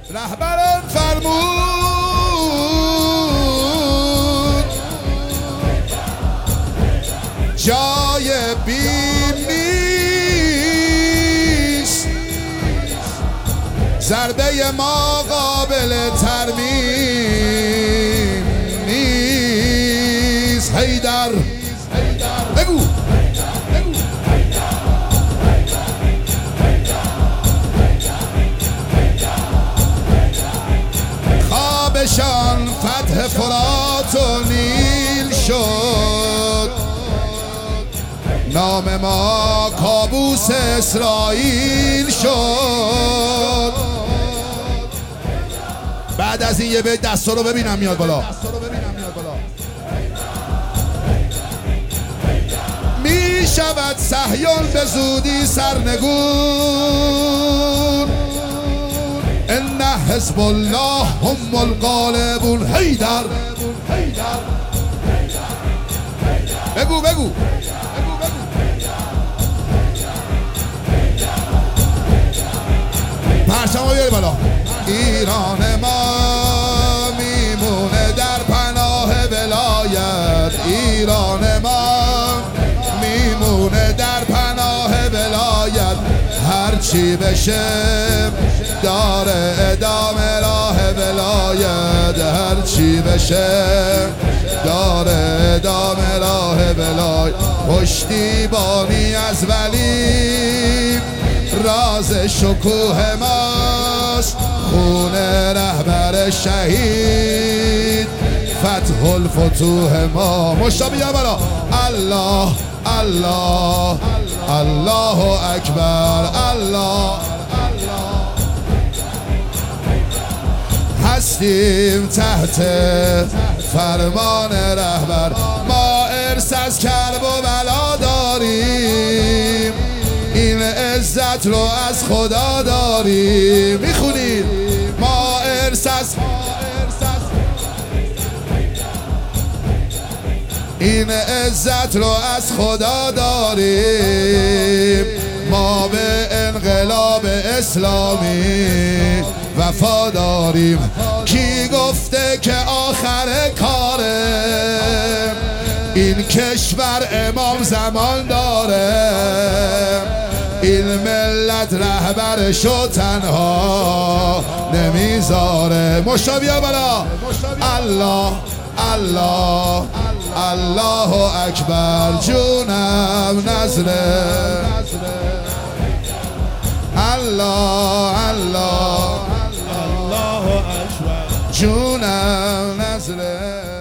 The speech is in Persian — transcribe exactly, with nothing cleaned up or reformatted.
رهبرم فرمود جای بیم نیست، ضربه ما قابل ترمیم نیست. حیدر بگو خوابشان فتح فرات و نیل شد، نام ما کابوس اسرائیل شد. بعد از این یه بیت دستا رو ببینم میاد بالا. می شود صهیون به زودی سرنگون، ان حزب الله هم الغالبون. حیدر بگو بگو پرچم ها بیاری بالا. ایران ما میمونه در پناه ولایت، ایران ما میمونه در پناه ولایت. هرچی بشه داره ادامه راه ولایت، هرچی بشه داره ادامه راه ولایت. پشتیبانی از ولی راز شکوه ماست، خون رهبر شهید فتح الفتوح ما. مشتاق بیا بالا. الله الله الله اکبر. الله هستیم تحت فرمان رهبر، ما ارث از کرب و بلا داریم، این عزت رو از خدا داریم. میخونید ما ارث از این عزت رو از خدا داریم، ما به انقلاب اسلامی وفا داریم. کی گفته که آخر کاره این کشور امام زمان داره، این ملت رهبرشو تنها نمیذاره. مشتاق بالا. الله الله الله اکبر. جونم نظره. الله الله الله اکبر. جونم نظره.